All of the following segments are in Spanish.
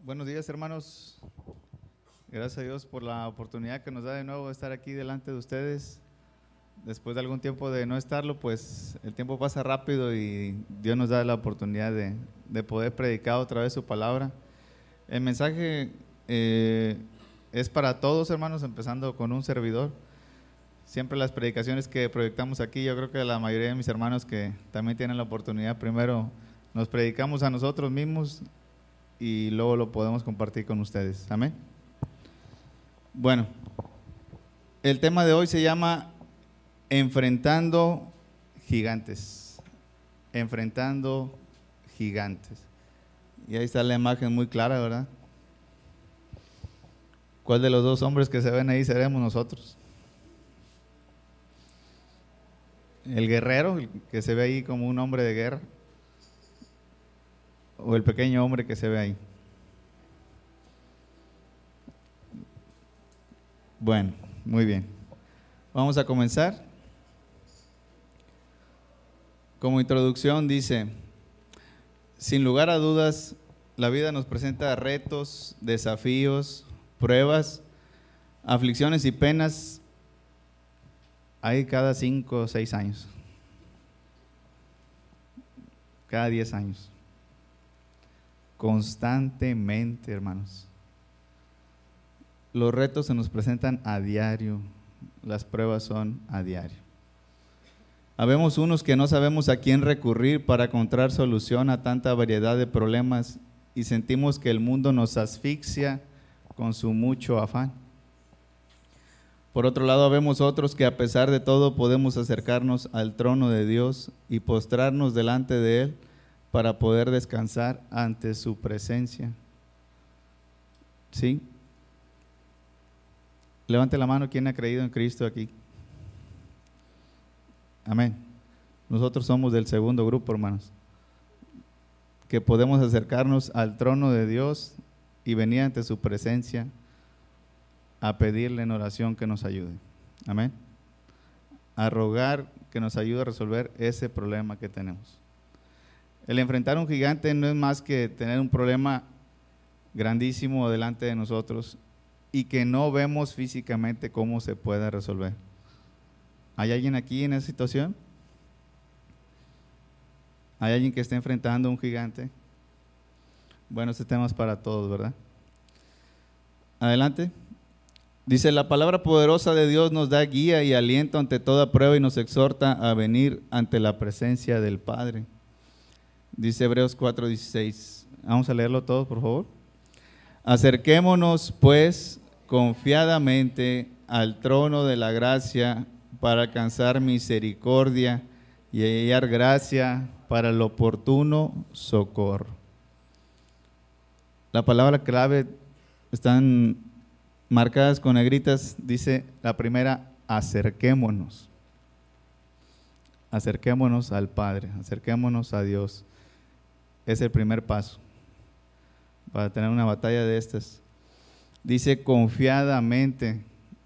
Buenos días, hermanos. Gracias a Dios por la oportunidad que nos da de nuevo de estar aquí delante de ustedes. Después de algún tiempo de no estarlo, pues el tiempo pasa rápido y Dios nos da la oportunidad de poder predicar otra vez su palabra. El mensaje es para todos, hermanos, empezando con un servidor. Siempre las predicaciones que proyectamos aquí, yo creo que la mayoría de mis hermanos que también tienen la oportunidad, primero nos predicamos a nosotros mismos y luego lo podemos compartir con ustedes. Amén. Bueno, el tema de hoy se llama Enfrentando Gigantes. Enfrentando gigantes. Y ahí está la imagen muy clara, ¿verdad? ¿Cuál de los dos hombres que se ven ahí seremos nosotros? ¿El guerrero, el que se ve ahí como un hombre de guerra? ¿O el pequeño hombre que se ve ahí? Bueno, muy bien. Vamos a comenzar. Como introducción dice: sin lugar a dudas, la vida nos presenta retos, desafíos, pruebas, aflicciones y penas. Hay cada 5 o 6 años, cada 10 años, constantemente, hermanos. Los retos se nos presentan a diario, las pruebas son a diario. Habemos unos que no sabemos a quién recurrir para encontrar solución a tanta variedad de problemas y sentimos que el mundo nos asfixia con su mucho afán. Por otro lado, vemos otros que a pesar de todo podemos acercarnos al trono de Dios y postrarnos delante de Él para poder descansar ante su presencia. ¿Sí? Levante la mano quien ha creído en Cristo aquí. Amén. Nosotros somos del segundo grupo, hermanos, que podemos acercarnos al trono de Dios y venir ante su presencia a pedirle en oración que nos ayude. Amén. A rogar que nos ayude a resolver ese problema que tenemos. El enfrentar un gigante no es más que tener un problema grandísimo delante de nosotros y que no vemos físicamente cómo se puede resolver. ¿Hay alguien aquí en esa situación? ¿Hay alguien que esté enfrentando un gigante? Bueno, este tema es para todos, ¿verdad? Adelante. Dice: la palabra poderosa de Dios nos da guía y aliento ante toda prueba y nos exhorta a venir ante la presencia del Padre. Dice Hebreos 4:16. Vamos a leerlo todos, por favor. Acerquémonos, pues, confiadamente al trono de la gracia para alcanzar misericordia y hallar gracia para el oportuno socorro. La palabra clave están marcadas con negritas, dice la primera: acerquémonos. Acerquémonos al Padre, acerquémonos a Dios. Es el primer paso para tener una batalla de estas. Dice confiadamente,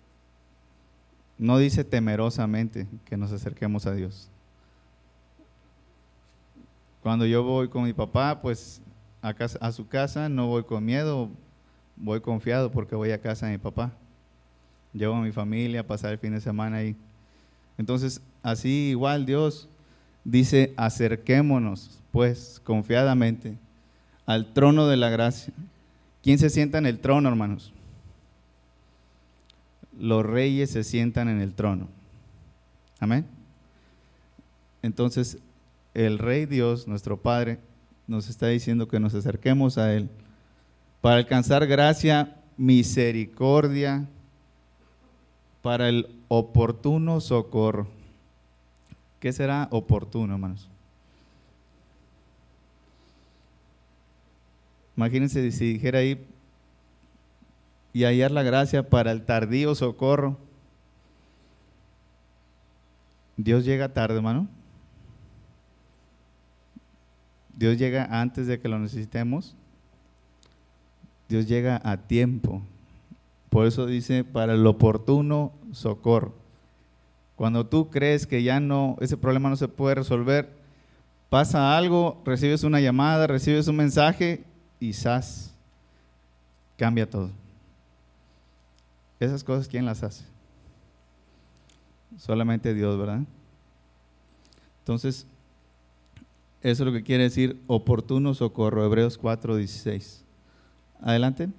no dice temerosamente que nos acerquemos a Dios. Cuando yo voy con mi papá, pues a su casa, no voy con miedo, voy confiado porque voy a casa de mi papá. Llevo a mi familia a pasar el fin de semana ahí. Entonces, así igual Dios dice: acerquémonos, pues, confiadamente al trono de la gracia. ¿Quién se sienta en el trono, hermanos? Los reyes se sientan en el trono. Amén. Entonces, el Rey Dios, nuestro Padre, nos está diciendo que nos acerquemos a Él para alcanzar gracia, misericordia, para el oportuno socorro. ¿Qué será oportuno, hermanos? Imagínense si dijera ahí: y hallar la gracia para el tardío socorro. Dios llega tarde, hermano. Dios llega antes de que lo necesitemos. Dios llega a tiempo. Por eso dice: para el oportuno socorro. Cuando tú crees que ya no, ese problema no se puede resolver, pasa algo, recibes una llamada, recibes un mensaje y ¡zas! cambia todo. Esas cosas, ¿quién las hace? Solamente Dios, ¿verdad? Entonces, eso es lo que quiere decir oportuno socorro, Hebreos 4:16. Adelante.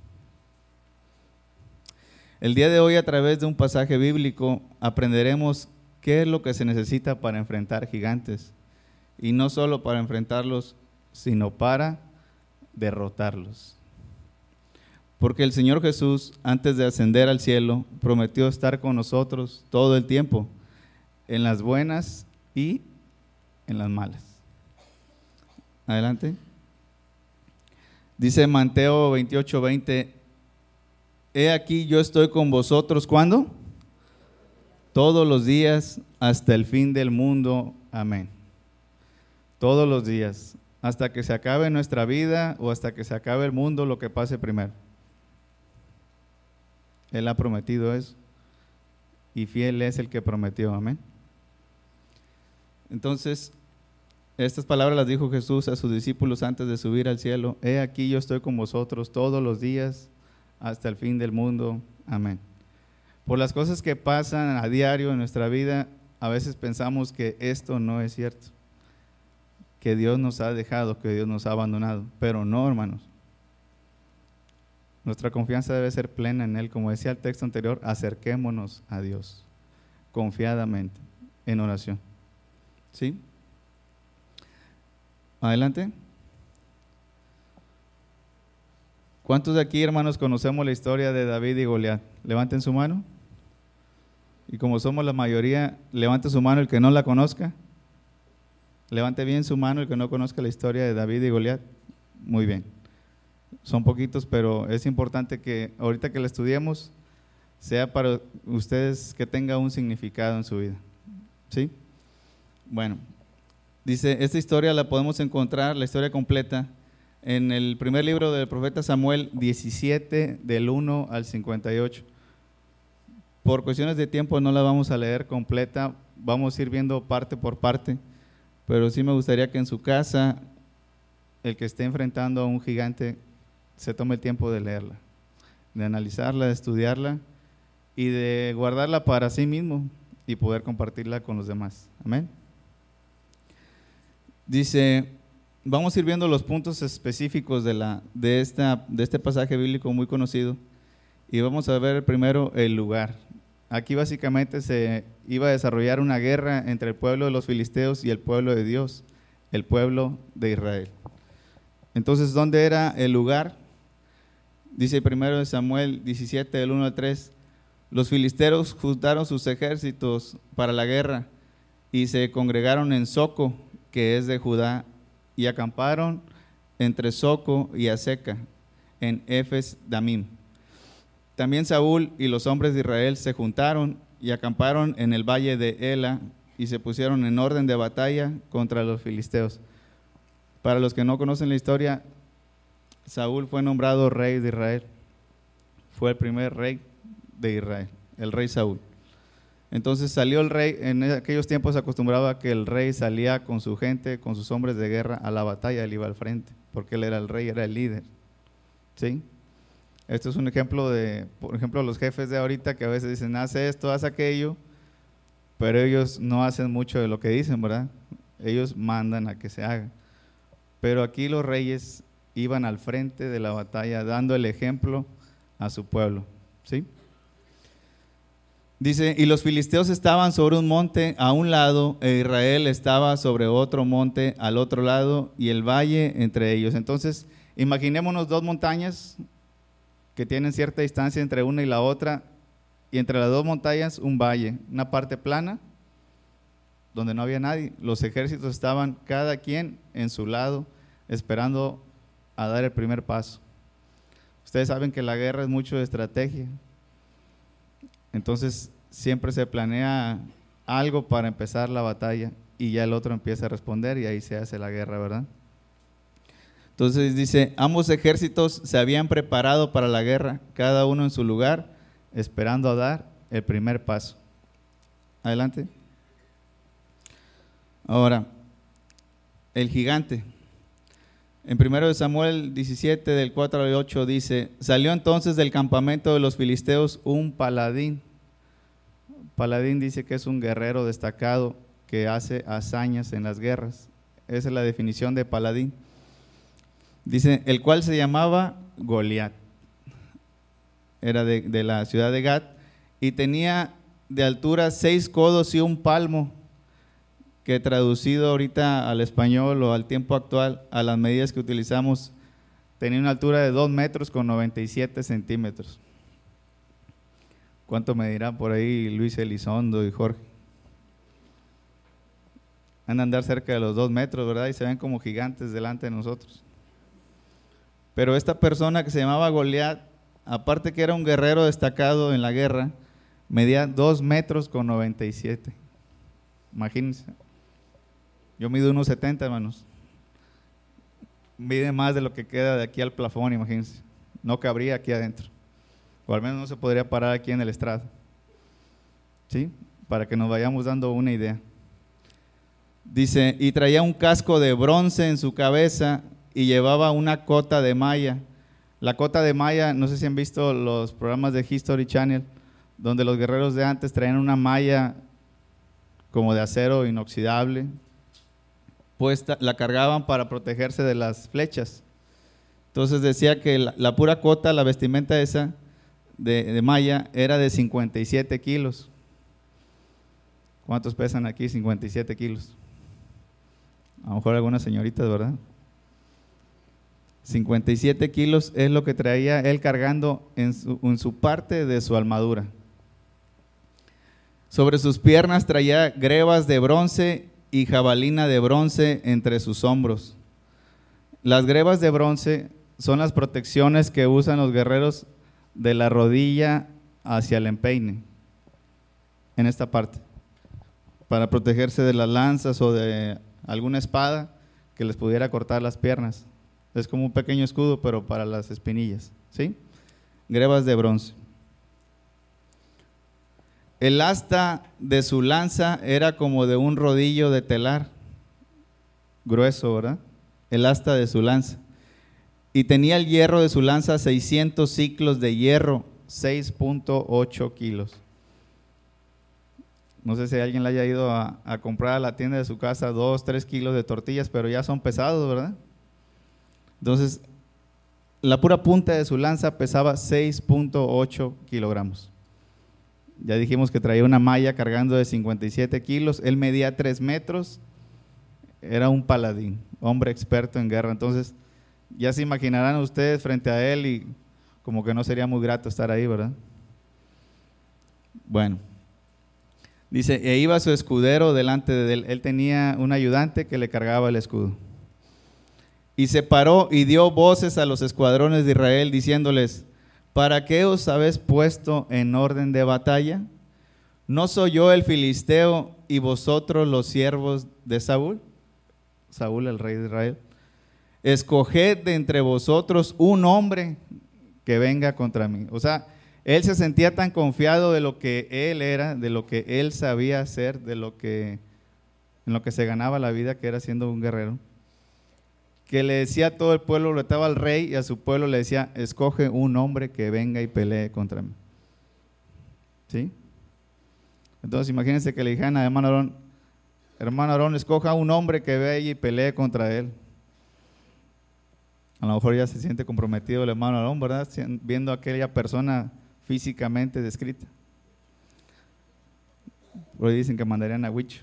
El día de hoy, a través de un pasaje bíblico, aprenderemos qué es lo que se necesita para enfrentar gigantes. Y no solo para enfrentarlos, sino para derrotarlos. Porque el Señor Jesús, antes de ascender al cielo, prometió estar con nosotros todo el tiempo, en las buenas y en las malas. Adelante. Dice Mateo 28:20, he aquí yo estoy con vosotros, ¿cuándo? Todos los días hasta el fin del mundo. Amén. Todos los días, hasta que se acabe nuestra vida o hasta que se acabe el mundo, lo que pase primero. Él ha prometido eso y fiel es el que prometió. Amén. Entonces, estas palabras las dijo Jesús a sus discípulos antes de subir al cielo. He aquí yo estoy con vosotros todos los días hasta el fin del mundo. Amén. Por las cosas que pasan a diario en nuestra vida, a veces pensamos que esto no es cierto, que Dios nos ha dejado, que Dios nos ha abandonado, pero no, hermanos. Nuestra confianza debe ser plena en Él, como decía el texto anterior, acerquémonos a Dios confiadamente en oración. ¿Sí? Adelante. ¿Cuántos de aquí, hermanos, conocemos la historia de David y Goliat? Levanten su mano. Y como somos la mayoría, levante su mano el que no la conozca. Levante bien su mano el que no conozca la historia de David y Goliat. Muy bien. Son poquitos, pero es importante que ahorita que la estudiemos, sea para ustedes que tenga un significado en su vida. ¿Sí? Bueno, dice, esta historia la podemos encontrar, la historia completa, en el primer libro del profeta Samuel 17, del 1 al 58. Por cuestiones de tiempo no la vamos a leer completa, vamos a ir viendo parte por parte, pero sí me gustaría que en su casa, el que esté enfrentando a un gigante, se tome el tiempo de leerla, de analizarla, de estudiarla y de guardarla para sí mismo y poder compartirla con los demás. Amén. Dice, vamos a ir viendo los puntos específicos de este pasaje bíblico muy conocido y vamos a ver primero el lugar. Aquí básicamente se iba a desarrollar una guerra entre el pueblo de los filisteos y el pueblo de Dios, el pueblo de Israel. Entonces, ¿dónde era el lugar? Dice primero de Samuel 17, del 1 al 3, los filisteos juntaron sus ejércitos para la guerra y se congregaron en Soco, que es de Judá, y acamparon entre Soco y Azeca, en Efes Damim. También Saúl y los hombres de Israel se juntaron y acamparon en el valle de Ela y se pusieron en orden de batalla contra los filisteos. Para los que no conocen la historia, Saúl fue nombrado rey de Israel. Fue el primer rey de Israel, el rey Saúl. Entonces salió el rey, en aquellos tiempos se acostumbraba que el rey salía con su gente, con sus hombres de guerra a la batalla, él iba al frente, porque él era el rey, era el líder. ¿Sí? Esto es un ejemplo por ejemplo, los jefes de ahorita que a veces dicen, haz esto, haz aquello, pero ellos no hacen mucho de lo que dicen, ¿verdad? Ellos mandan a que se haga. Pero aquí los reyes iban al frente de la batalla, dando el ejemplo a su pueblo. ¿Sí? Dice, y los filisteos estaban sobre un monte a un lado, e Israel estaba sobre otro monte al otro lado, y el valle entre ellos. Entonces, imaginémonos dos montañas que tienen cierta distancia entre una y la otra, y entre las dos montañas un valle, una parte plana, donde no había nadie. Los ejércitos estaban cada quien en su lado, esperando a dar el primer paso. Ustedes saben que la guerra es mucho de estrategia. Entonces siempre se planea algo para empezar la batalla y ya el otro empieza a responder y ahí se hace la guerra, ¿verdad? Entonces dice, ambos ejércitos se habían preparado para la guerra, cada uno en su lugar, esperando a dar el primer paso. Adelante. Ahora, el gigante. En 1 Samuel 17, del 4 al 8 dice, salió entonces del campamento de los filisteos un paladín. Paladín dice que es un guerrero destacado que hace hazañas en las guerras. Esa es la definición de paladín. Dice, el cual se llamaba Goliat. Era de la ciudad de Gat y tenía de altura 6 codos y un palmo, que traducido ahorita al español o al tiempo actual, a las medidas que utilizamos, tenía una altura de 2 metros con 97 centímetros. ¿Cuánto medirá por ahí Luis Elizondo y Jorge? Han de andar cerca de los 2 metros, ¿verdad? Y se ven como gigantes delante de nosotros. Pero esta persona que se llamaba Goliat, aparte que era un guerrero destacado en la guerra, medía 2 metros con 97. Imagínense. Yo mido 1,70, hermanos. Mide más de lo que queda de aquí al plafón, imagínense. No cabría aquí adentro. O al menos no se podría parar aquí en el estrado. ¿Sí? Para que nos vayamos dando una idea. Dice, y traía un casco de bronce en su cabeza y llevaba una cota de malla. La cota de malla, no sé si han visto los programas de History Channel, donde los guerreros de antes traían una malla como de acero inoxidable, puesta, la cargaban para protegerse de las flechas. Entonces decía que la pura cota, la vestimenta esa de malla, era de 57 kilos. ¿Cuántos pesan aquí 57 kilos? A lo mejor algunas señoritas, ¿verdad? 57 kilos es lo que traía él cargando en su parte de su armadura. Sobre sus piernas traía grebas de bronce y jabalina de bronce entre sus hombros. Las grebas de bronce son las protecciones que usan los guerreros de la rodilla hacia el empeine, en esta parte, para protegerse de las lanzas o de alguna espada que les pudiera cortar las piernas. Es como un pequeño escudo, pero para las espinillas, ¿sí? Grebas de bronce. El asta de su lanza era como de un rodillo de telar, grueso, ¿verdad? El asta de su lanza. Y tenía el hierro de su lanza 600 ciclos de hierro, 6.8 kilos. No sé si alguien le haya ido a comprar a la tienda de su casa 2, 3 kilos de tortillas, pero ya son pesados, ¿verdad? Entonces, la pura punta de su lanza pesaba 6.8 kilogramos. Ya dijimos que traía una malla cargando de 57 kilos. Él medía 3 metros. Era un paladín, hombre experto en guerra. Entonces, ya se imaginarán ustedes frente a él y como que no sería muy grato estar ahí, ¿verdad? Bueno. Dice, e iba su escudero delante de él. Él tenía un ayudante que le cargaba el escudo. Y se paró y dio voces a los escuadrones de Israel diciéndoles, ¿para qué os habéis puesto en orden de batalla? ¿No soy yo el filisteo y vosotros los siervos de Saúl? Saúl, el rey de Israel. Escoged de entre vosotros un hombre que venga contra mí. O sea, él se sentía tan confiado de lo que él era, de lo que él sabía hacer, en lo que se ganaba la vida, que era siendo un guerrero, que le decía a todo el pueblo, le estaba al rey y a su pueblo le decía, escoge un hombre que venga y pelee contra mí. ¿Sí? Entonces imagínense que le dijeran a hermano Aarón, escoja un hombre que vaya y pelee contra él. A lo mejor ya se siente comprometido el hermano Aarón, ¿verdad? Viendo a aquella persona físicamente descrita. Por ahí dicen que mandarían a Huicho.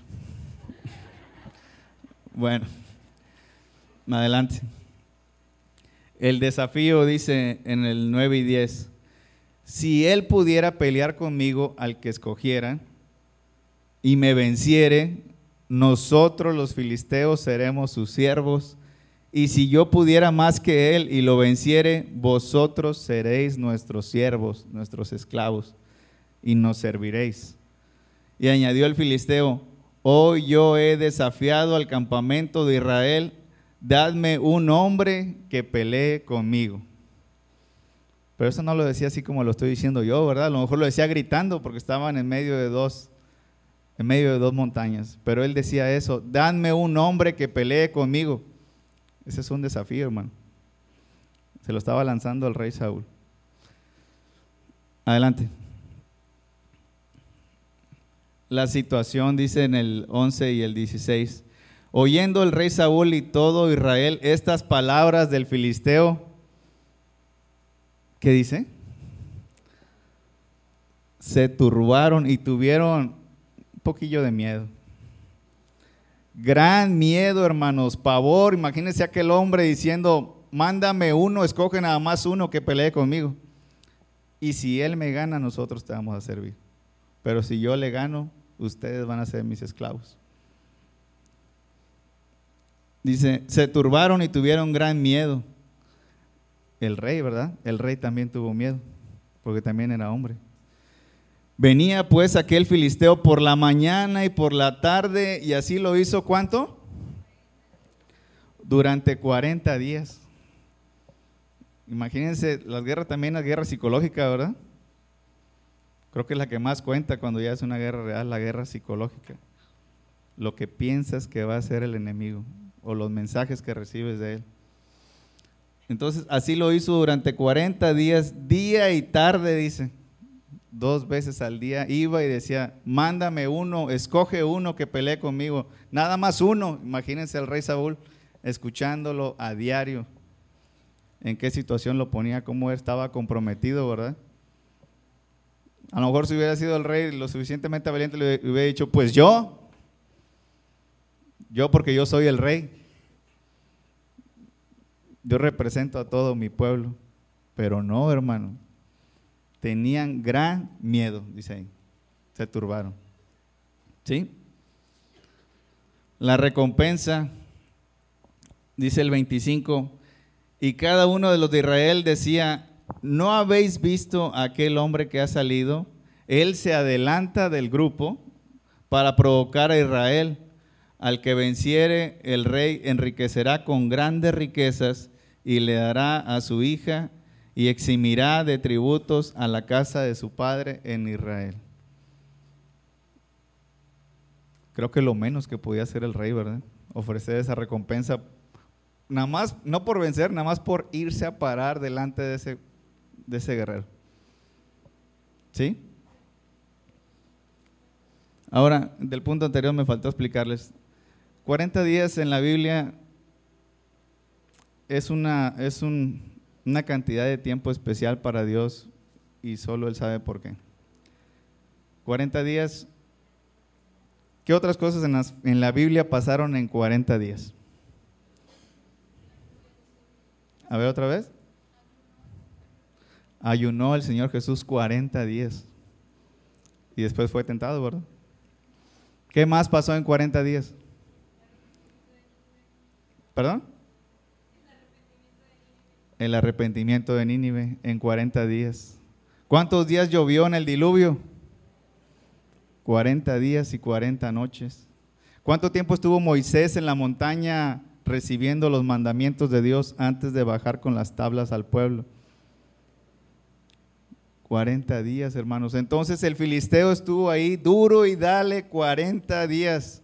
Bueno. Adelante. El desafío dice en el 9 y 10, si él pudiera pelear conmigo al que escogiera y me venciere, nosotros los filisteos seremos sus siervos, y si yo pudiera más que él y lo venciere, vosotros seréis nuestros siervos, nuestros esclavos, y nos serviréis. Y añadió el filisteo, hoy yo he desafiado al campamento de Israel, dadme un hombre que pelee conmigo. Pero eso no lo decía así como lo estoy diciendo yo, ¿verdad? A lo mejor lo decía gritando porque estaban en medio de dos montañas. Pero él decía eso, dadme un hombre que pelee conmigo. Ese es un desafío, hermano. Se lo estaba lanzando al rey Saúl. Adelante. La situación dice en el 11 y el 16. Oyendo el rey Saúl y todo Israel estas palabras del filisteo, ¿qué dice? Se turbaron y tuvieron un poquillo de miedo. Gran miedo, hermanos, pavor. Imagínense aquel hombre diciendo, mándame uno, escoge nada más uno que pelee conmigo. Y si él me gana, nosotros te vamos a servir. Pero si yo le gano, ustedes van a ser mis esclavos. Dice, se turbaron y tuvieron gran miedo. El rey, ¿verdad? El rey también tuvo miedo, porque también era hombre. Venía pues aquel filisteo por la mañana y por la tarde, y así lo hizo, ¿cuánto? Durante 40 días. Imagínense, las guerras también, la guerra psicológica, ¿verdad? Creo que es la que más cuenta cuando ya es una guerra real, la guerra psicológica. Lo que piensas que va a hacer el enemigo, o los mensajes que recibes de él. Entonces, así lo hizo durante 40 días, día y tarde, dice. 2 veces al día iba y decía, mándame uno, escoge uno que pelee conmigo, nada más uno. Imagínense al rey Saúl escuchándolo a diario, en qué situación lo ponía, cómo estaba comprometido, ¿verdad? A lo mejor si hubiera sido el rey lo suficientemente valiente, le hubiera dicho, pues yo porque yo soy el rey, yo represento a todo mi pueblo. Pero no, hermano, tenían gran miedo, dice ahí, se turbaron. ¿Sí? La recompensa, dice el 25, y cada uno de los de Israel decía, ¿no habéis visto a aquel hombre que ha salido? Él se adelanta del grupo para provocar a Israel. Al que venciere, el rey enriquecerá con grandes riquezas y le dará a su hija y eximirá de tributos a la casa de su padre en Israel. Creo que lo menos que podía hacer el rey, ¿verdad? Ofrecer esa recompensa, nada más, no por vencer, nada más por irse a parar delante de ese guerrero. ¿Sí? Ahora, del punto anterior me faltó explicarles. 40 días en la Biblia es una cantidad de tiempo especial para Dios y solo Él sabe por qué. 40 días, ¿qué otras cosas en la Biblia pasaron en 40 días? A ver otra vez. Ayunó el Señor Jesús 40 días y después fue tentado, ¿verdad? ¿Qué más pasó en 40 días? ¿Perdón? El arrepentimiento de Nínive en 40 días. ¿Cuántos días llovió en el diluvio? 40 días y 40 noches. ¿Cuánto tiempo estuvo Moisés en la montaña recibiendo los mandamientos de Dios antes de bajar con las tablas al pueblo? 40 días, hermanos. Entonces el filisteo estuvo ahí duro y dale 40 días.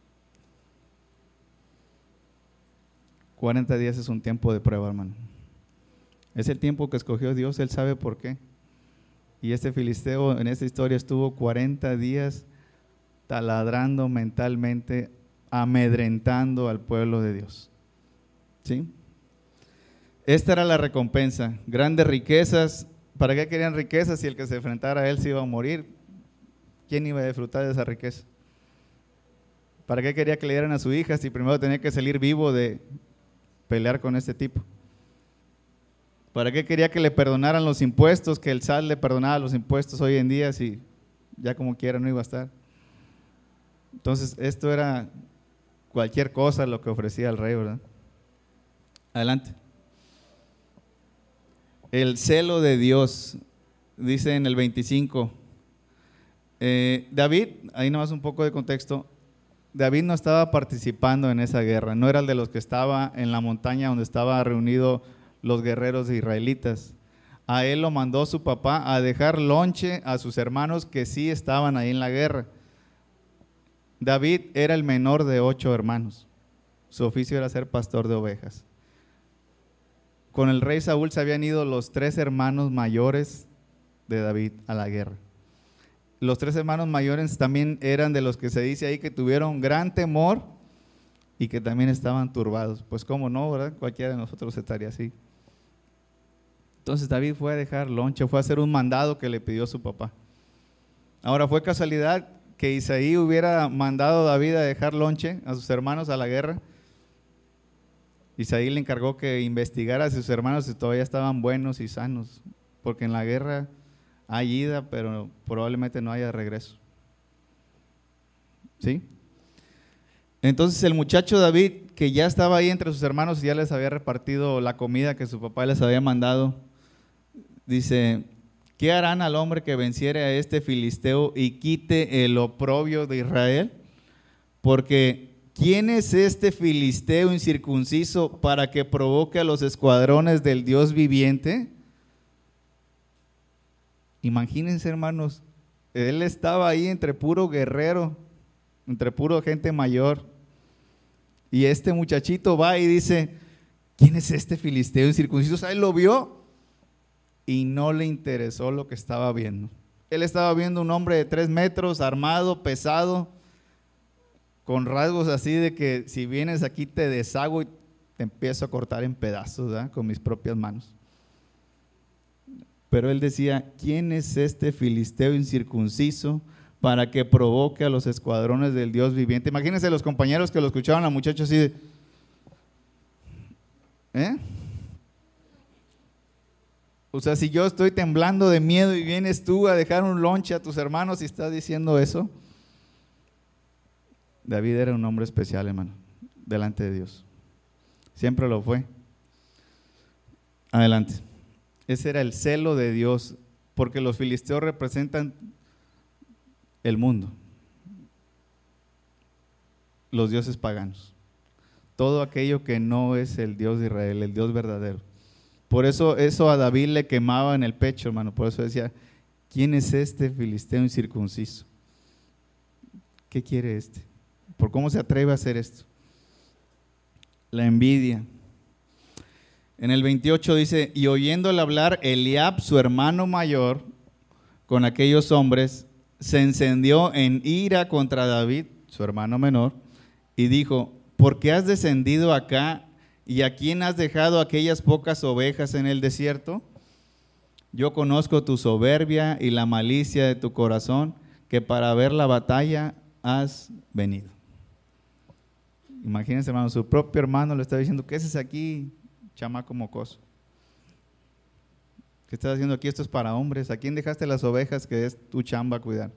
40 días es un tiempo de prueba, hermano. Es el tiempo que escogió Dios, Él sabe por qué. Y este filisteo en esta historia estuvo 40 días taladrando mentalmente, amedrentando al pueblo de Dios. ¿Sí? Esta era la recompensa, grandes riquezas. ¿Para qué querían riquezas si el que se enfrentara a él se iba a morir? ¿Quién iba a disfrutar de esa riqueza? ¿Para qué quería que le dieran a su hija si primero tenía que salir vivo de pelear con este tipo? ¿Para qué quería que le perdonaran los impuestos, que el SAT le perdonara los impuestos hoy en día si ya como quiera no iba a estar? Entonces esto era cualquier cosa lo que ofrecía el rey, ¿verdad? Adelante. El celo de Dios, dice en el 25. David, ahí nomás un poco de contexto, David no estaba participando en esa guerra, no era el de los que estaba en la montaña donde estaban reunidos los guerreros israelitas. A él lo mandó su papá a dejar lonche a sus hermanos que sí estaban ahí en la guerra. David era el menor de 8 hermanos, su oficio era ser pastor de ovejas. con el rey Saúl se habían ido los 3 hermanos mayores de David a la guerra. Los 3 hermanos mayores también eran de los que se dice ahí que tuvieron gran temor y que también estaban turbados. Pues cómo no, ¿verdad? Cualquiera de nosotros estaría así. Entonces David fue a dejar lonche, fue a hacer un mandado que le pidió su papá. Ahora, fue casualidad que Isaí hubiera mandado a David a dejar lonche a sus hermanos a la guerra. Isaí le encargó que investigara a sus hermanos si todavía estaban buenos y sanos, porque en la guerra hay ida, pero probablemente no haya regreso. ¿Sí? Entonces el muchacho David, que ya estaba ahí entre sus hermanos y ya les había repartido la comida que su papá les había mandado, dice: ¿qué harán al hombre que venciere a este filisteo y quite el oprobio de Israel? Porque ¿quién es este filisteo incircunciso para que provoque a los escuadrones del Dios viviente? Imagínense, hermanos, él estaba ahí entre puro guerrero, entre puro gente mayor, y este muchachito va y dice: ¿quién es este filisteo incircunciso? O sea, él lo vio y no le interesó lo que estaba viendo. Él estaba viendo un hombre de 3 metros, armado, pesado, con rasgos así de que si vienes aquí te deshago y te empiezo a cortar en pedazos, ¿verdad? Con mis propias manos. Pero él decía: ¿quién es este filisteo incircunciso para que provoque a los escuadrones del Dios viviente? Imagínense los compañeros que lo escuchaban al muchacho así de, O sea, si yo estoy temblando de miedo y vienes tú a dejar un lonche a tus hermanos y estás diciendo eso. David era un hombre especial, hermano, delante de Dios. Siempre lo fue. Adelante. Ese era el celo de Dios, porque los filisteos representan el mundo, los dioses paganos, todo aquello que no es el Dios de Israel, el Dios verdadero. Por eso a David le quemaba en el pecho, hermano. Por eso decía: ¿quién es este filisteo incircunciso? ¿Qué quiere este? ¿Por cómo se atreve a hacer esto? La envidia. En el 28 dice: y oyéndole hablar Eliab, su hermano mayor, con aquellos hombres, se encendió en ira contra David, su hermano menor, y dijo: ¿por qué has descendido acá? ¿Y a quién has dejado aquellas pocas ovejas en el desierto? Yo conozco tu soberbia y la malicia de tu corazón, que para ver la batalla has venido. Imagínense, hermano, su propio hermano le está diciendo: ¿qué haces aquí, chamaco mocoso? ¿Qué estás haciendo aquí? Esto es para hombres. ¿A quién dejaste las ovejas que es tu chamba cuidar?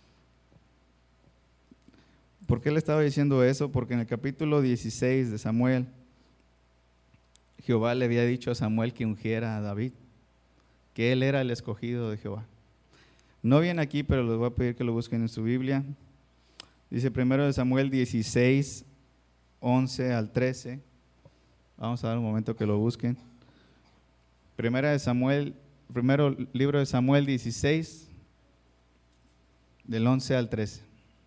¿Por qué le estaba diciendo eso? Porque en el capítulo 16 de Samuel, Jehová le había dicho a Samuel que ungiera a David, que él era el escogido de Jehová. No viene aquí, pero les voy a pedir que lo busquen en su Biblia. Dice 1 Samuel 16, 11 al 13. Vamos a dar un momento que lo busquen. Primero libro de Samuel 16, del 11 al 13.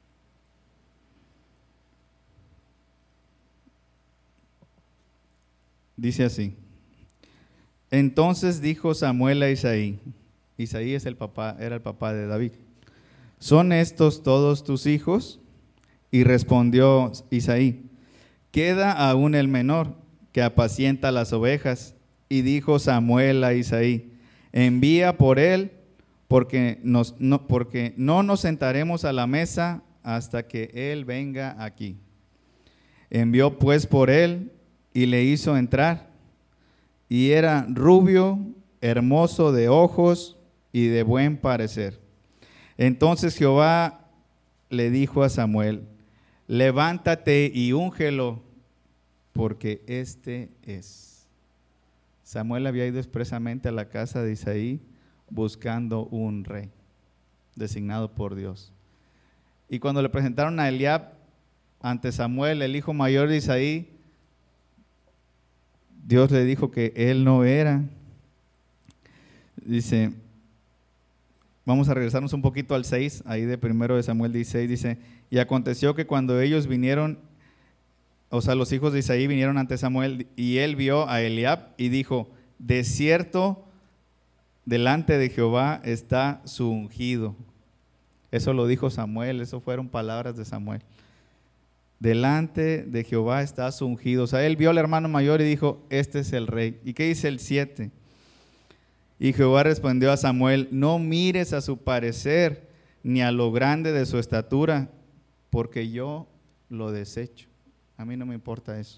Dice así: entonces dijo Samuel a Isaí. Isaí es era el papá de David: ¿son estos todos tus hijos? Y respondió Isaí: queda aún el menor, que apacienta las ovejas. Y dijo Samuel a Isaí: envía por él, porque no nos sentaremos a la mesa hasta que él venga aquí. Envió pues por él y le hizo entrar, y era rubio, hermoso de ojos y de buen parecer. Entonces Jehová le dijo a Samuel: levántate y úngelo, porque este es. Samuel había ido expresamente a la casa de Isaí buscando un rey designado por Dios. Y cuando le presentaron a Eliab ante Samuel, el hijo mayor de Isaí, Dios le dijo que él no era. Dice, vamos a regresarnos un poquito al 6, ahí de 1 de Samuel 16, dice: y aconteció que cuando ellos vinieron o sea, los hijos de Isaí vinieron ante Samuel y él vio a Eliab y dijo: de cierto, delante de Jehová está su ungido. Eso lo dijo Samuel, eso fueron palabras de Samuel. Delante de Jehová está su ungido. O sea, él vio al hermano mayor y dijo: este es el rey. ¿Y qué dice el 7? Y Jehová respondió a Samuel: no mires a su parecer, ni a lo grande de su estatura, porque yo lo desecho. A mí no me importa eso.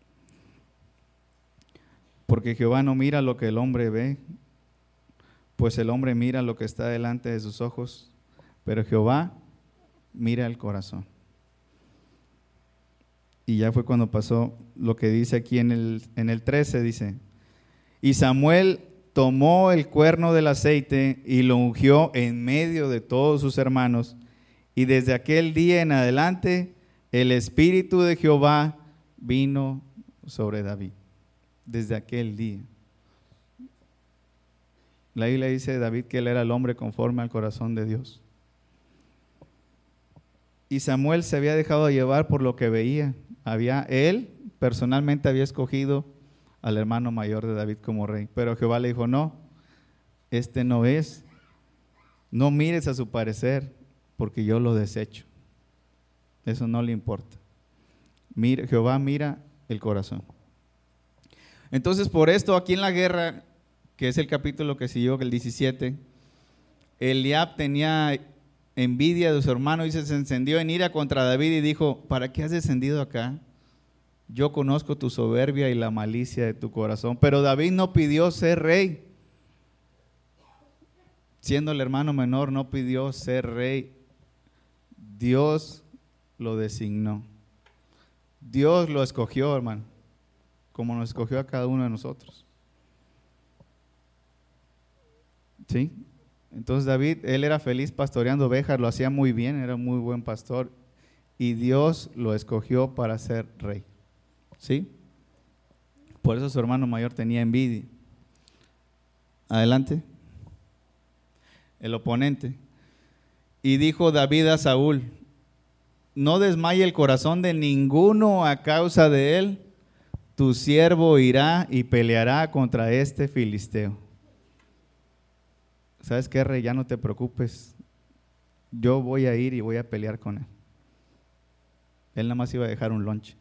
Porque Jehová no mira lo que el hombre ve, pues el hombre mira lo que está delante de sus ojos, pero Jehová mira el corazón. Y ya fue cuando pasó lo que dice aquí en el 13, dice: y Samuel tomó el cuerno del aceite y lo ungió en medio de todos sus hermanos, y desde aquel día en adelante el Espíritu de Jehová vino sobre David. Desde aquel día. La Biblia dice de David que él era el hombre conforme al corazón de Dios. Y Samuel se había dejado llevar por lo que veía. Él personalmente había escogido al hermano mayor de David como rey. Pero Jehová le dijo: no, este no es. No mires a su parecer, porque yo lo desecho. Eso no le importa. Jehová mira el corazón. Entonces, por esto, aquí en la guerra, que es el capítulo que siguió, el 17, Eliab tenía envidia de su hermano y se encendió en ira contra David y dijo: ¿para qué has descendido acá? Yo conozco tu soberbia y la malicia de tu corazón. Pero David no pidió ser rey. Siendo el hermano menor, no pidió ser rey. Dios lo designó. Dios lo escogió, hermano, como nos escogió a cada uno de nosotros. ¿Sí? Entonces David, él era feliz pastoreando ovejas, lo hacía muy bien, era un muy buen pastor, y Dios lo escogió para ser rey. ¿Sí? Por eso su hermano mayor tenía envidia. Adelante. El oponente. Y dijo David a Saúl: no desmaye el corazón de ninguno a causa de él, tu siervo irá y peleará contra este filisteo. ¿Sabes qué, rey? Ya no te preocupes, yo voy a ir y voy a pelear con él. Él nada más iba a dejar un lonche.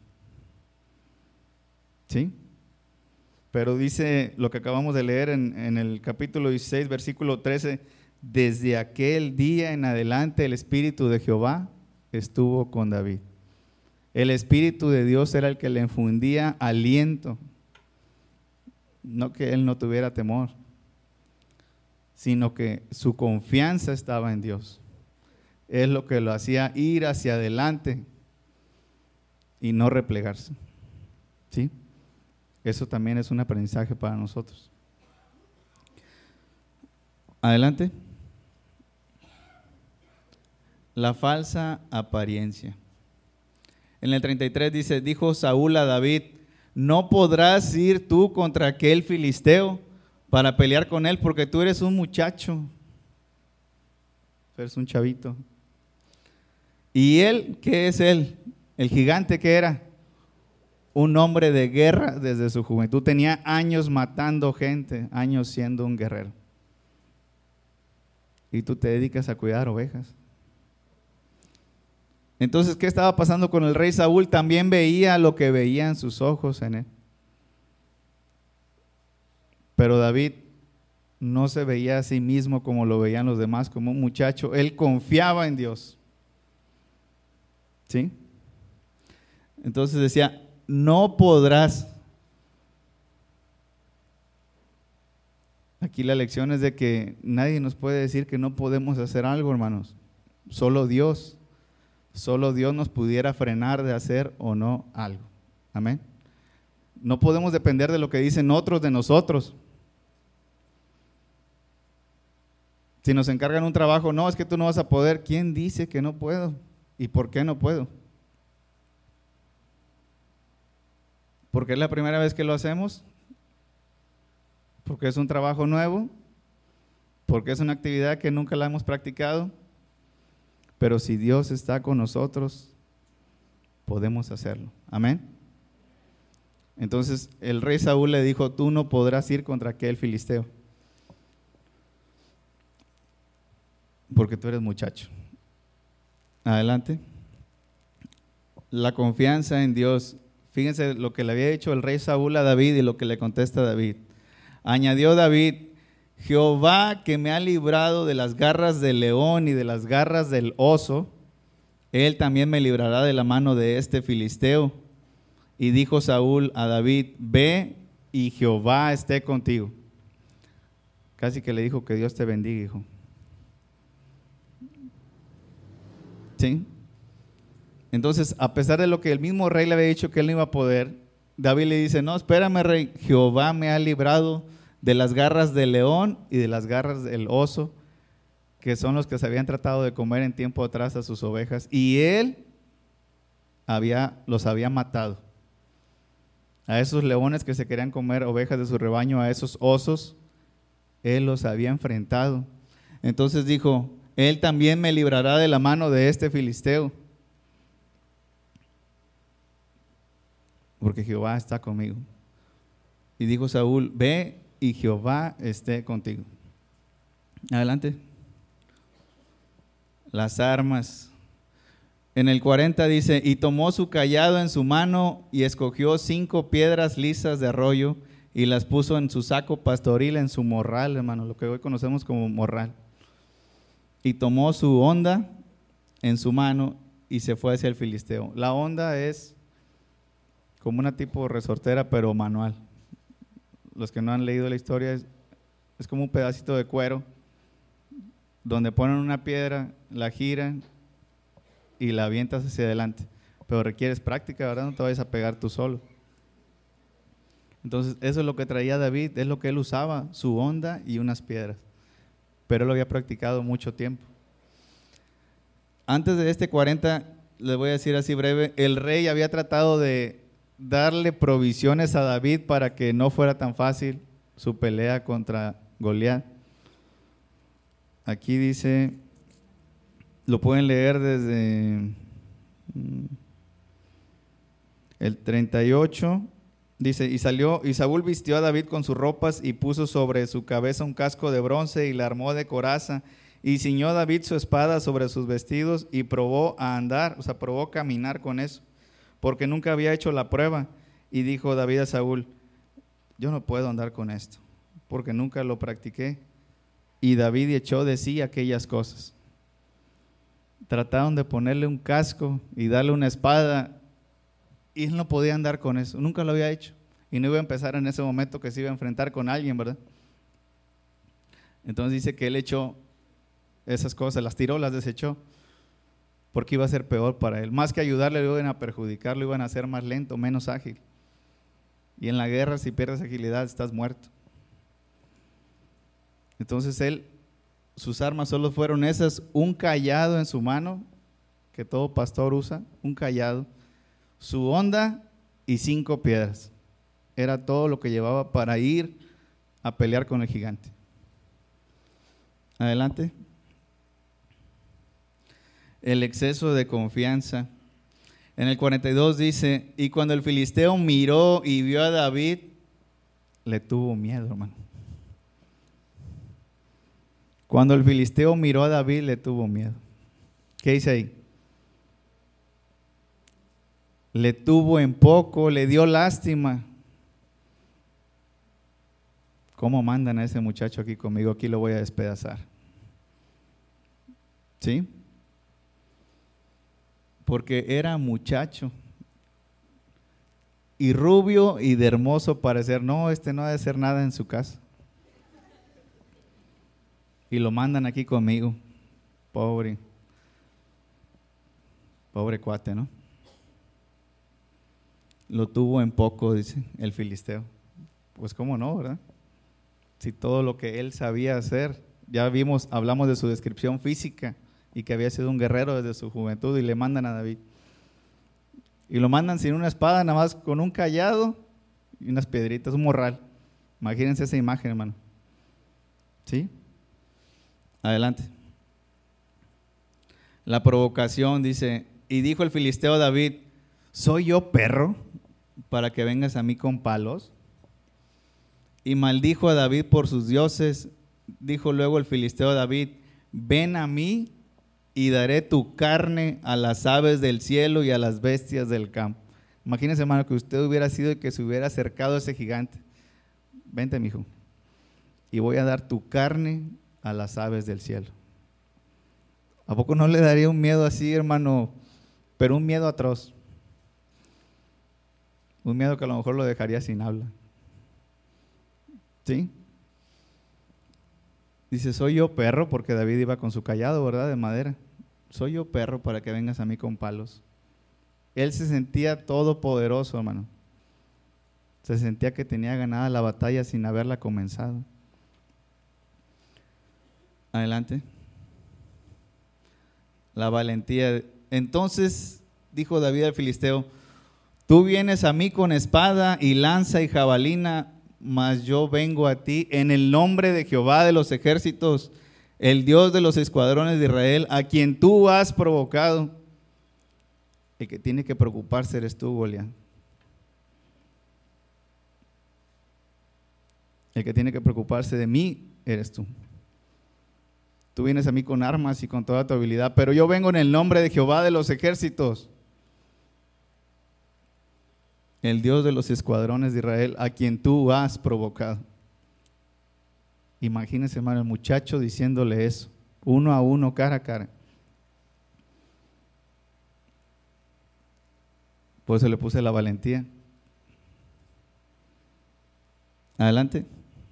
¿Sí? Pero dice lo que acabamos de leer en el capítulo 16, versículo 13: desde aquel día en adelante el Espíritu de Jehová estuvo con David. El Espíritu de Dios era el que le infundía aliento, no que él no tuviera temor, sino que su confianza estaba en Dios. Es lo que lo hacía ir hacia adelante y no replegarse. ¿Sí? Eso también es un aprendizaje para nosotros. Adelante. La falsa apariencia. En el 33 dice: dijo Saúl a David: no podrás ir tú contra aquel filisteo para pelear con él, porque tú eres un muchacho, eres un chavito. ¿Y él qué es él? El gigante que era un hombre de guerra desde su juventud, tenía años matando gente, años siendo un guerrero. Y tú te dedicas a cuidar ovejas. Entonces, ¿qué estaba pasando con el rey Saúl? También veía lo que veían sus ojos en él. Pero David no se veía a sí mismo como lo veían los demás, como un muchacho. Él confiaba en Dios. ¿Sí? Entonces decía: no podrás. Aquí la lección es de que nadie nos puede decir que no podemos hacer algo, hermanos. Solo Dios nos pudiera frenar de hacer o no algo. Amén. No podemos depender de lo que dicen otros de nosotros. Si nos encargan un trabajo: no, es que tú no vas a poder. ¿Quién dice que no puedo? ¿Y por qué no puedo? ¿Porque es la primera vez que lo hacemos? ¿Porque es un trabajo nuevo? ¿Porque es una actividad que nunca la hemos practicado? Pero si Dios está con nosotros, podemos hacerlo. Amén. Entonces el rey Saúl le dijo, tú no podrás ir contra aquel filisteo, porque tú eres muchacho. Adelante. La confianza en Dios. Fíjense lo que le había dicho el rey Saúl a David y lo que le contesta David. Añadió David, Jehová que me ha librado de las garras del león y de las garras del oso, Él también me librará de la mano de este filisteo. Y dijo Saúl a David, ve y Jehová esté contigo. Casi que le dijo que Dios te bendiga, hijo. ¿Sí? Entonces, a pesar de lo que el mismo rey le había dicho que él no iba a poder, David le dice, no, espérame rey, Jehová me ha librado de las garras del león y de las garras del oso, que son los que se habían tratado de comer en tiempo atrás a sus ovejas, y él los había matado. A esos leones que se querían comer ovejas de su rebaño, a esos osos, él los había enfrentado. Entonces dijo, él también me librará de la mano de este filisteo, porque Jehová está conmigo. Y dijo Saúl, ve y Jehová esté contigo. Adelante. Las armas. En el 40 dice, y tomó su cayado en su mano y escogió 5 piedras lisas de arroyo y las puso en su saco pastoril, en su morral, hermano, lo que hoy conocemos como morral. Y tomó su honda en su mano y se fue hacia el filisteo. La honda es como una tipo resortera, pero manual. Los que no han leído la historia, es como un pedacito de cuero donde ponen una piedra, la giran y la avientas hacia adelante, pero requieres práctica, ¿verdad? No te vayas a pegar tú solo. Entonces eso es lo que traía David, es lo que él usaba, su honda y unas piedras, pero él lo había practicado mucho tiempo. Antes de este 40, les voy a decir así breve, el rey había tratado de darle provisiones a David para que no fuera tan fácil su pelea contra Goliat. Aquí dice, lo pueden leer desde el 38, dice, y Saúl vistió a David con sus ropas y puso sobre su cabeza un casco de bronce y la armó de coraza, y ciñó David su espada sobre sus vestidos y probó a andar, o sea, probó a caminar con eso, porque nunca había hecho la prueba. Y dijo David a Saúl, yo no puedo andar con esto, porque nunca lo practiqué. Y David echó de sí aquellas cosas. Trataron de ponerle un casco y darle una espada, y él no podía andar con eso, nunca lo había hecho. Y no iba a empezar en ese momento que se iba a enfrentar con alguien, ¿verdad? Entonces dice que él echó esas cosas, las tiró, las desechó, porque iba a ser peor para él. Más que ayudarle, lo iban a perjudicar, lo iban a hacer más lento, menos ágil. Y en la guerra, si pierdes agilidad, estás muerto. Entonces sus armas solo fueron esas, un cayado en su mano, que todo pastor usa, un cayado, su honda y 5 piedras. Era todo lo que llevaba para ir a pelear con el gigante. Adelante. El exceso de confianza. En el 42 dice, y cuando el filisteo miró y vio a David, le tuvo miedo, hermano. Cuando el filisteo miró a David, le tuvo miedo. ¿Qué dice ahí? Le tuvo en poco, le dio lástima. ¿Cómo mandan a ese muchacho aquí conmigo? Aquí lo voy a despedazar. ¿Sí? Porque era muchacho y rubio y de hermoso parecer. No, no ha de hacer nada en su casa. Y lo mandan aquí conmigo. Pobre cuate, ¿no? Lo tuvo en poco, dice el filisteo. Pues cómo no, ¿verdad? Si todo lo que él sabía hacer, ya hablamos de su descripción física y que había sido un guerrero desde su juventud, y le mandan a David. Y lo mandan sin una espada, nada más con un cayado y unas piedritas, un morral. Imagínense esa imagen, hermano. ¿Sí? Adelante. La provocación dice, y dijo el filisteo a David, ¿soy yo perro para que vengas a mí con palos? Y maldijo a David por sus dioses. Dijo luego el filisteo a David: ven a mí y daré tu carne a las aves del cielo y a las bestias del campo. Imagínese, hermano, que usted hubiera sido el que se hubiera acercado a ese gigante. Vente, mijo, y voy a dar tu carne a las aves del cielo. ¿A poco no le daría un miedo así, hermano? Pero un miedo atroz. Un miedo que a lo mejor lo dejaría sin habla. ¿Sí? Dice, soy yo perro, porque David iba con su cayado, ¿verdad? De madera. Soy yo perro para que vengas a mí con palos. Él se sentía todopoderoso, hermano. Se sentía que tenía ganada la batalla sin haberla comenzado. Adelante. La valentía. Entonces dijo David al filisteo: tú vienes a mí con espada y lanza y jabalina, mas yo vengo a ti en el nombre de Jehová de los ejércitos, el Dios de los escuadrones de Israel, a quien tú has provocado. El que tiene que preocuparse eres tú, Goliat. El que tiene que preocuparse de mí eres tú. Tú vienes a mí con armas y con toda tu habilidad, pero yo vengo en el nombre de Jehová de los ejércitos, el Dios de los escuadrones de Israel, a quien tú has provocado. Imagínense, hermano, el muchacho diciéndole eso, uno a uno, cara a cara. Por eso le puse la valentía. Adelante.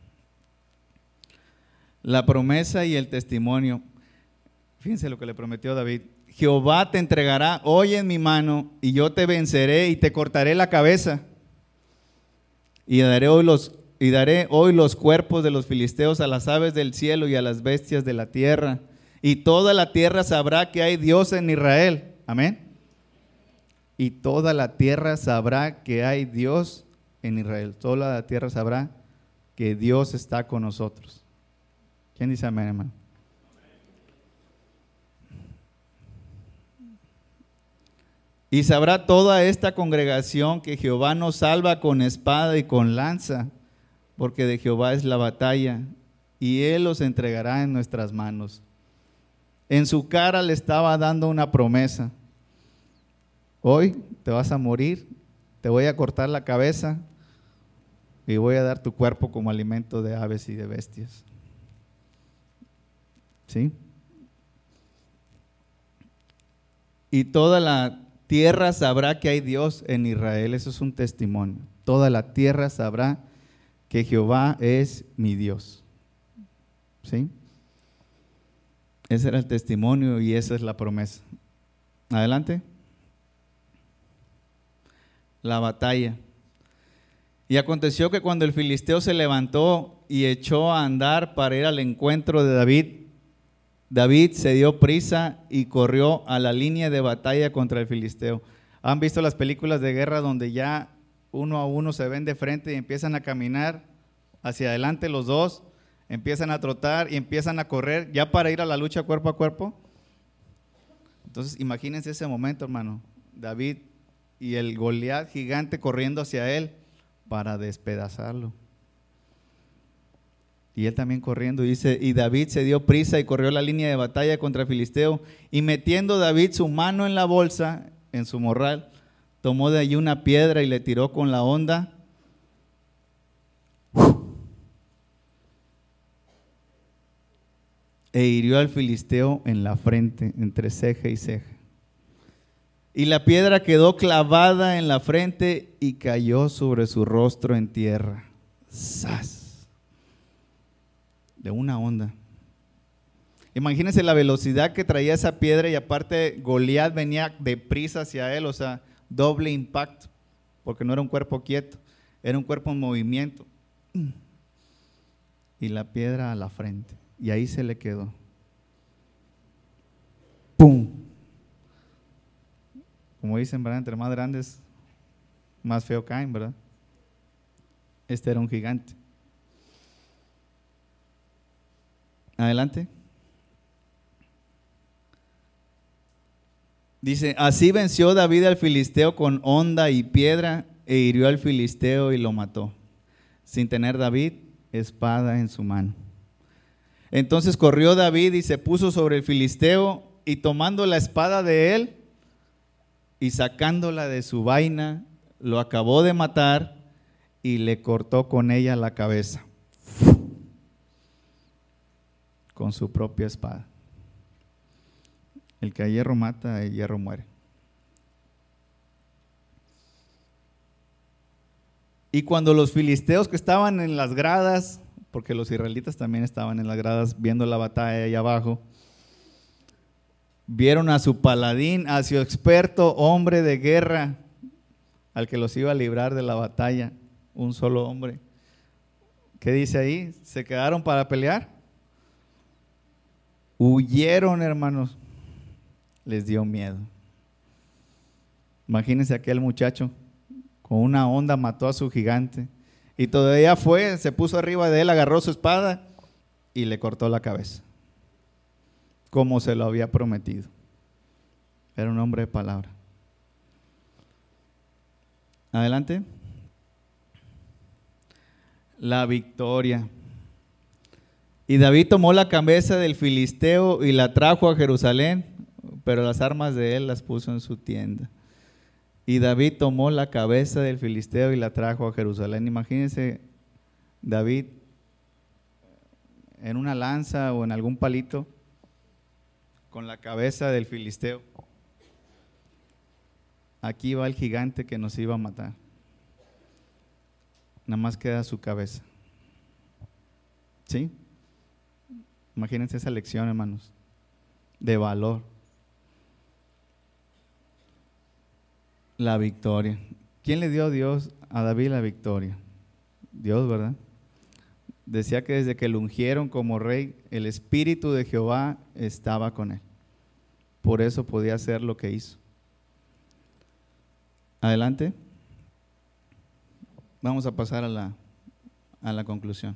La promesa y el testimonio. Fíjense lo que le prometió David. Jehová te entregará hoy en mi mano y yo te venceré y te cortaré la cabeza. Y daré hoy los cuerpos de los filisteos a las aves del cielo y a las bestias de la tierra. Y toda la tierra sabrá que hay Dios en Israel. Amén. Y toda la tierra sabrá que hay Dios en Israel. Toda la tierra sabrá que Dios está con nosotros. ¿Quién dice amén, hermano? Y sabrá toda esta congregación que Jehová nos salva con espada y con lanza, porque de Jehová es la batalla, y Él los entregará en nuestras manos. En su cara le estaba dando una promesa. Hoy te vas a morir, te voy a cortar la cabeza y voy a dar tu cuerpo como alimento de aves y de bestias. ¿Sí? Y toda la tierra sabrá que hay Dios en Israel. Eso es un testimonio. Toda la tierra sabrá que Jehová es mi Dios. ¿Sí? Ese era el testimonio y esa es la promesa. Adelante. La batalla. Y aconteció que cuando el filisteo se levantó y echó a andar para ir al encuentro de David, David se dio prisa y corrió a la línea de batalla contra el filisteo. ¿Han visto las películas de guerra donde ya uno a uno se ven de frente y empiezan a caminar hacia adelante los dos, empiezan a trotar y empiezan a correr ya para ir a la lucha cuerpo a cuerpo? Entonces imagínense ese momento, hermano. David y el Goliat gigante corriendo hacia él para despedazarlo. Y él también corriendo, dice, y David se dio prisa y corrió la línea de batalla contra el filisteo, y metiendo David su mano en la bolsa, en su morral, tomó de allí una piedra y le tiró con la honda. E hirió al filisteo en la frente, entre ceja y ceja. Y la piedra quedó clavada en la frente y cayó sobre su rostro en tierra. ¡Sas! De una onda. Imagínense la velocidad que traía esa piedra, y aparte Goliat venía deprisa hacia él, o sea, doble impacto, porque no era un cuerpo quieto, era un cuerpo en movimiento. Y la piedra a la frente, y ahí se le quedó. ¡Pum! Como dicen, ¿verdad? Entre más grandes, más feo caen, ¿verdad? Este era un gigante. Adelante. Dice, así venció David al filisteo con honda y piedra e hirió al filisteo y lo mató, sin tener David espada en su mano. Entonces corrió David y se puso sobre el filisteo y tomando la espada de él y sacándola de su vaina, lo acabó de matar y le cortó con ella la cabeza, con su propia espada. El que a hierro mata, a hierro muere. Y cuando los filisteos que estaban en las gradas, porque los israelitas también estaban en las gradas viendo la batalla ahí abajo, vieron a su paladín, a su experto hombre de guerra, al que los iba a librar de la batalla, un solo hombre. ¿Qué dice ahí? ¿Se quedaron para pelear? Huyeron, hermanos. Les dio miedo. Imagínense aquel muchacho con una honda mató a su gigante y todavía se puso arriba de él, agarró su espada y le cortó la cabeza, como se lo había prometido. Era un hombre de palabra. Adelante. La victoria. Y David tomó la cabeza del filisteo y la trajo a Jerusalén, pero las armas de él las puso en su tienda. Y David tomó la cabeza del filisteo y la trajo a Jerusalén. Imagínense David en una lanza o en algún palito con la cabeza del filisteo. Aquí va el gigante que nos iba a matar. Nada más queda su cabeza. ¿Sí? Imagínense esa lección, hermanos, de valor. La victoria. ¿Quién le dio a David la victoria? Dios, ¿verdad? Decía que desde que lo ungieron como rey, el Espíritu de Jehová estaba con él. Por eso podía hacer lo que hizo. Adelante. Vamos a pasar a la conclusión.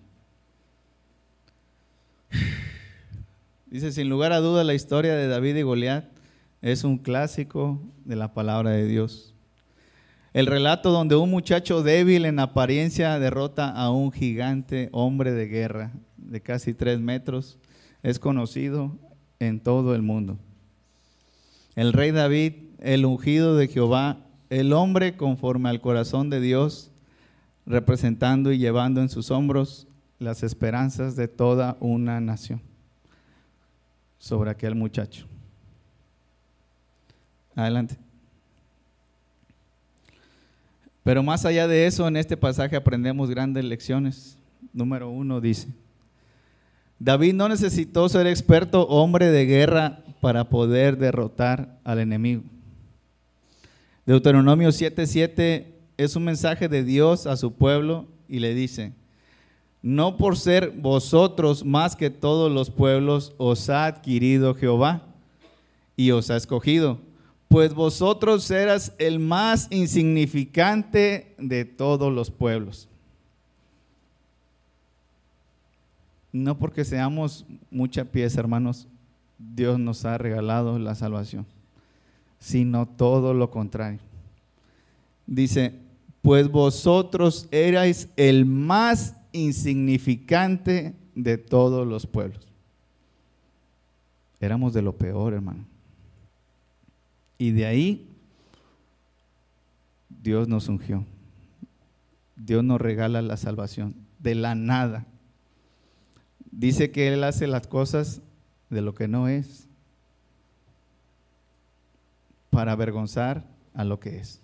Dice, sin lugar a duda, la historia de David y Goliat es un clásico de la palabra de Dios. El relato donde un muchacho débil en apariencia derrota a un gigante hombre de guerra de casi 3 metros es conocido en todo el mundo. El rey David, el ungido de Jehová, el hombre conforme al corazón de Dios, representando y llevando en sus hombros las esperanzas de toda una nación sobre aquel muchacho. Adelante. Pero más allá de eso, en este pasaje aprendemos grandes lecciones. Número 1 dice, David no necesitó ser experto hombre de guerra para poder derrotar al enemigo. Deuteronomio 7:7 es un mensaje de Dios a su pueblo y le dice, no por ser vosotros más que todos los pueblos os ha adquirido Jehová y os ha escogido, pues vosotros eras el más insignificante de todos los pueblos. No porque seamos mucha pieza, hermanos, Dios nos ha regalado la salvación, sino todo lo contrario. Dice, pues vosotros erais el más insignificante de todos los pueblos. Éramos de lo peor, hermano. Y de ahí Dios nos ungió. Dios nos regala la salvación de la nada. Dice que Él hace las cosas de lo que no es para avergonzar a lo que es.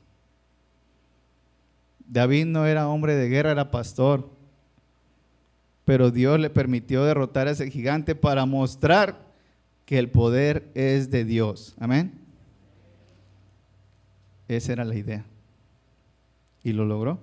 David no era hombre de guerra, era pastor, pero Dios le permitió derrotar a ese gigante para mostrar que el poder es de Dios. Amén. Esa era la idea. Y lo logró.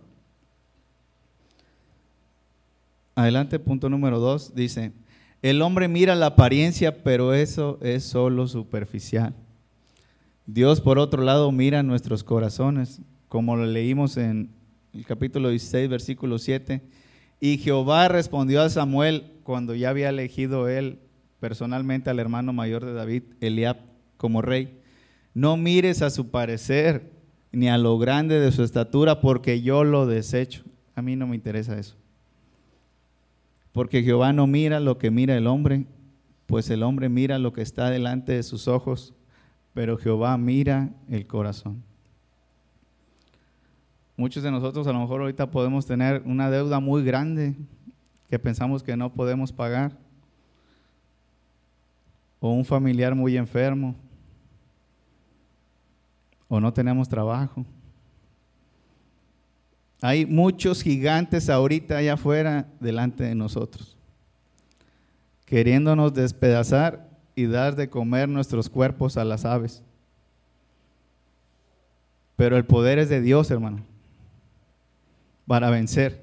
Adelante, punto número 2, dice, el hombre mira la apariencia, pero eso es solo superficial. Dios, por otro lado, mira nuestros corazones, como lo leímos en el capítulo 16, versículo 7. Y Jehová respondió a Samuel cuando ya había elegido él personalmente al hermano mayor de David, Eliab, como rey. No mires a su parecer, ni a lo grande de su estatura, porque yo lo desecho. A mí no me interesa eso. Porque Jehová no mira lo que mira el hombre, pues el hombre mira lo que está delante de sus ojos, pero Jehová mira el corazón. Muchos de nosotros a lo mejor ahorita podemos tener una deuda muy grande que pensamos que no podemos pagar, o un familiar muy enfermo, o no tenemos trabajo. Hay muchos gigantes ahorita allá afuera delante de nosotros, queriéndonos despedazar y dar de comer nuestros cuerpos a las aves. Pero el poder es de Dios, hermano, para vencer.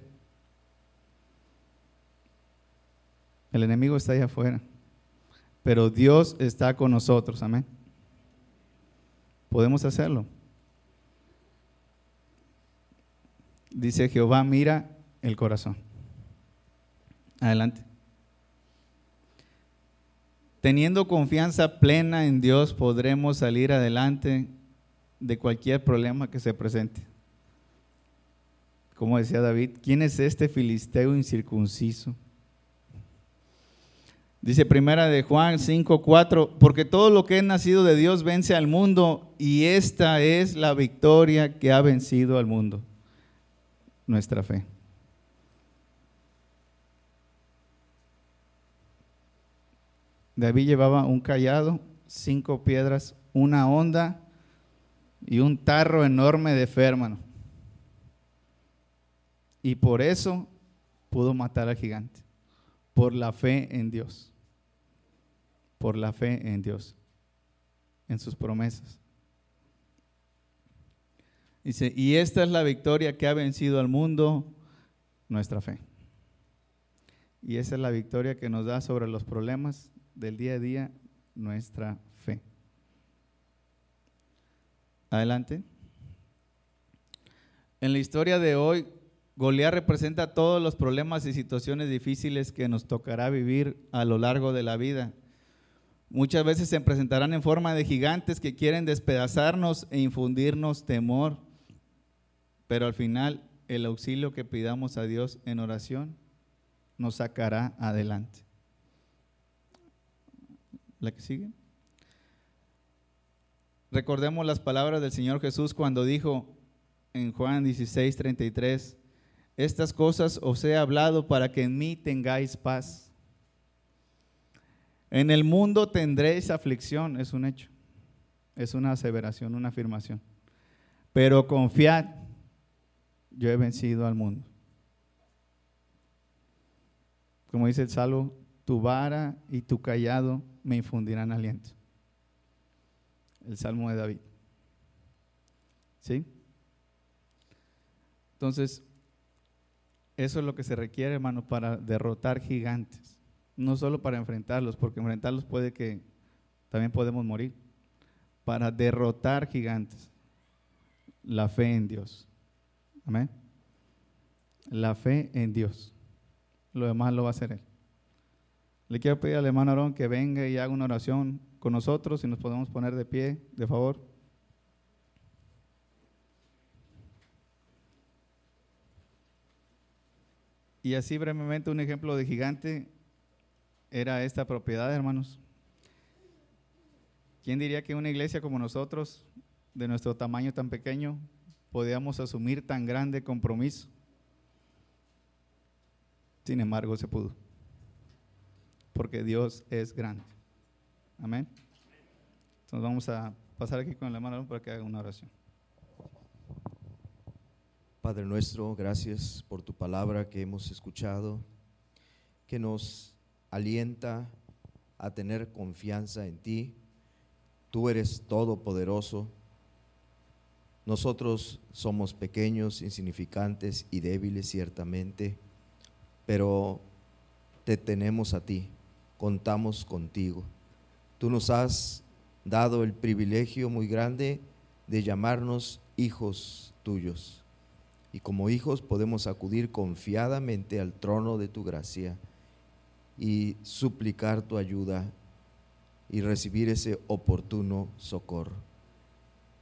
El enemigo está allá afuera, pero Dios está con nosotros, amén. Podemos hacerlo. Dice Jehová mira el corazón. Adelante. Teniendo confianza plena en Dios, podremos salir adelante de cualquier problema que se presente. Como decía David, ¿quién es este filisteo incircunciso? Dice primera de Juan 5:4, porque todo lo que es nacido de Dios vence al mundo, y esta es la victoria que ha vencido al mundo, nuestra fe. David llevaba un cayado, 5 piedras, una honda y un tarro enorme de fe, hermano. Y por eso pudo matar al gigante, por la fe en Dios, por la fe en Dios, en sus promesas. Dice, y esta es la victoria que ha vencido al mundo, nuestra fe. Y esa es la victoria que nos da sobre los problemas del día a día, nuestra fe. Adelante. En la historia de hoy, Goliat representa todos los problemas y situaciones difíciles que nos tocará vivir a lo largo de la vida. Muchas veces se presentarán en forma de gigantes que quieren despedazarnos e infundirnos temor, pero al final el auxilio que pidamos a Dios en oración nos sacará adelante. ¿La que sigue? Recordemos las palabras del Señor Jesús cuando dijo en Juan 16:33, estas cosas os he hablado para que en mí tengáis paz. En el mundo tendréis aflicción, es un hecho, es una aseveración, una afirmación. Pero confiad, yo he vencido al mundo. Como dice el Salmo, tu vara y tu cayado me infundirán aliento. El Salmo de David. ¿Sí? Entonces, eso es lo que se requiere, hermano, para derrotar gigantes. No solo para enfrentarlos, porque enfrentarlos puede que también podemos morir. Para derrotar gigantes, la fe en Dios. Amén. La fe en Dios. Lo demás lo va a hacer Él. Le quiero pedir al hermano Aarón que venga y haga una oración con nosotros, si nos podemos poner de pie, de favor. Y así brevemente un ejemplo de gigante era esta propiedad, hermanos. ¿Quién diría que una iglesia como nosotros, de nuestro tamaño tan pequeño, podíamos asumir tan grande compromiso? Sin embargo, se pudo, porque Dios es grande. Amén. Entonces vamos a pasar aquí con el hermano Aarón para que haga una oración. Padre nuestro, gracias por tu palabra que hemos escuchado, que nos alienta a tener confianza en ti. Tú eres todopoderoso. Nosotros somos pequeños, insignificantes y débiles ciertamente, pero te tenemos a ti, contamos contigo. Tú nos has dado el privilegio muy grande de llamarnos hijos tuyos. Y como hijos podemos acudir confiadamente al trono de tu gracia y suplicar tu ayuda y recibir ese oportuno socorro.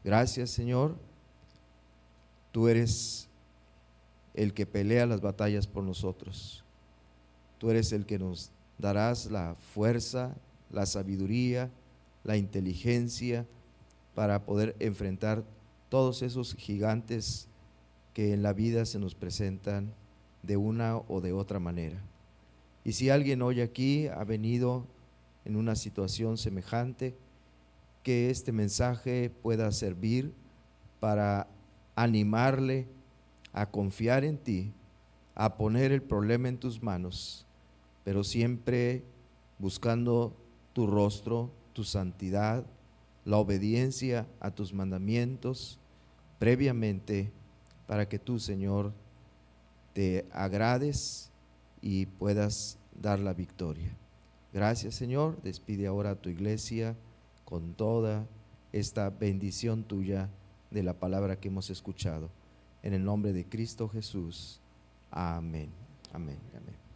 Gracias, Señor. Tú eres el que pelea las batallas por nosotros. Tú eres el que nos darás la fuerza, la sabiduría, la inteligencia para poder enfrentar todos esos gigantes que en la vida se nos presentan de una o de otra manera. Y si alguien hoy aquí ha venido en una situación semejante, que este mensaje pueda servir para animarle a confiar en ti, a poner el problema en tus manos, pero siempre buscando tu rostro, tu santidad, la obediencia a tus mandamientos previamente, para que tú, Señor, te agrades y puedas dar la victoria. Gracias, Señor. Despide ahora a tu iglesia con toda esta bendición tuya de la palabra que hemos escuchado. En el nombre de Cristo Jesús. Amén. Amén. Amén.